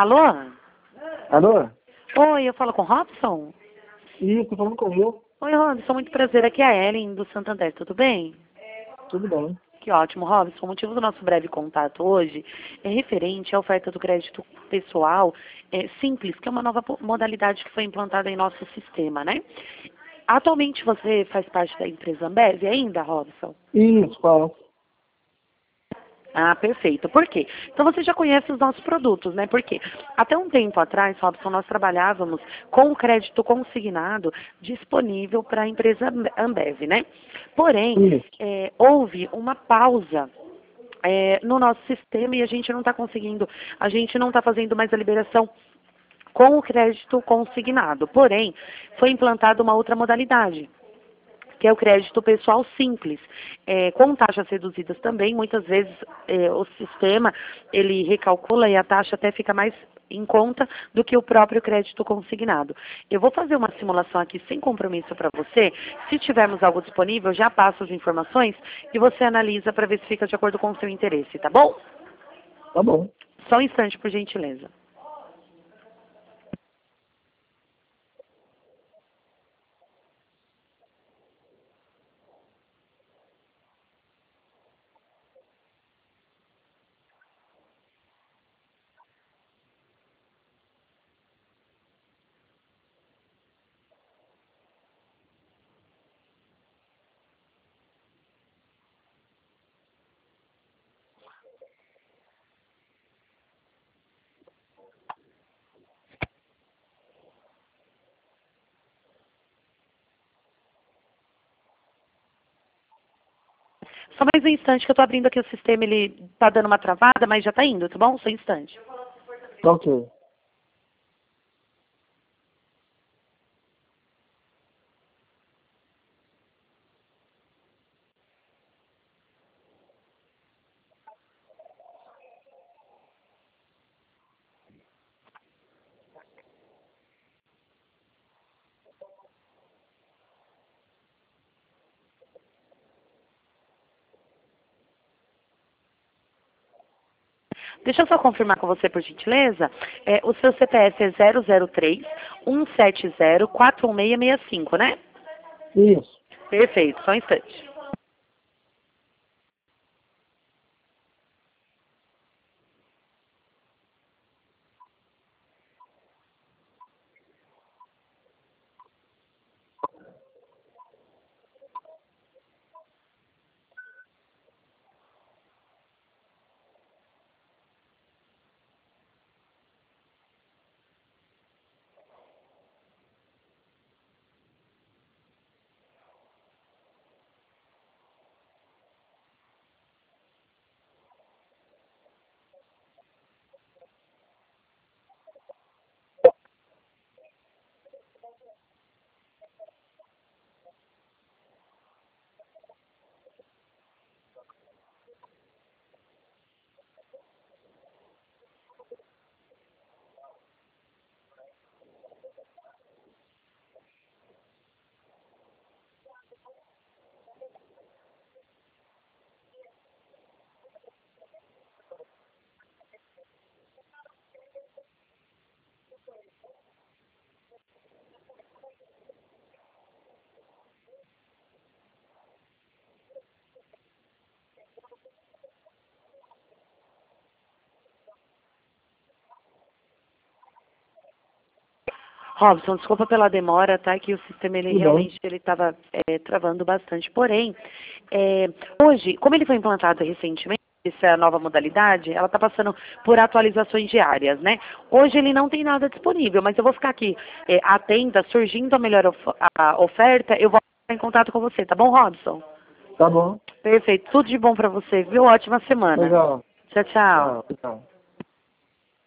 Alô? Alô? Oi, eu falo com o Robson? Isso, tô falando com eu. Oi, Robson, muito prazer. Aqui é a Ellen, do Santander, tudo bem? Tudo bem. Que ótimo, Robson. O motivo do nosso breve contato hoje é referente à oferta do crédito pessoal simples, que é uma nova modalidade que foi implantada em nosso sistema, né? Atualmente você faz parte da empresa Ambev ainda, Robson? Isso, fala. Ah, perfeito. Por quê? Então você já conhece os nossos produtos, né? Porque até um tempo atrás, Robson, nós trabalhávamos com o crédito consignado disponível para a empresa Ambev, né? Porém, Isso. houve uma pausa no nosso sistema e a gente não está conseguindo, a gente não está fazendo mais a liberação com o crédito consignado. Porém, foi implantada uma outra modalidade, que é o crédito pessoal simples, com taxas reduzidas também. Muitas vezes o sistema ele recalcula e a taxa até fica mais em conta do que o próprio crédito consignado. Eu vou fazer uma simulação aqui sem compromisso para você. Se tivermos algo disponível, já passo as informações e você analisa para ver se fica de acordo com o seu interesse, tá bom? Tá bom. Só um instante, por gentileza. Só mais um instante que eu estou abrindo aqui o sistema, ele está dando uma travada, mas já está indo, tá bom? Só um instante. Tá ok. Deixa eu só confirmar com você, por gentileza. O seu CPF é 003 170 41665, né? Isso. Perfeito, só um instante. Robson, desculpa pela demora, tá? Que o sistema ele Tudo bem. realmente ele estava travando bastante. Porém, hoje, como ele foi implantado recentemente, essa nova modalidade, ela está passando por atualizações diárias, né? Hoje ele não tem nada disponível, mas eu vou ficar aqui atenta, surgindo a melhor a oferta, eu vou entrar em contato com você, tá bom, Robson? Tá bom. Perfeito, tudo de bom para você, viu? Ótima semana. Legal. Tchau, tchau. Tchau. Tchau.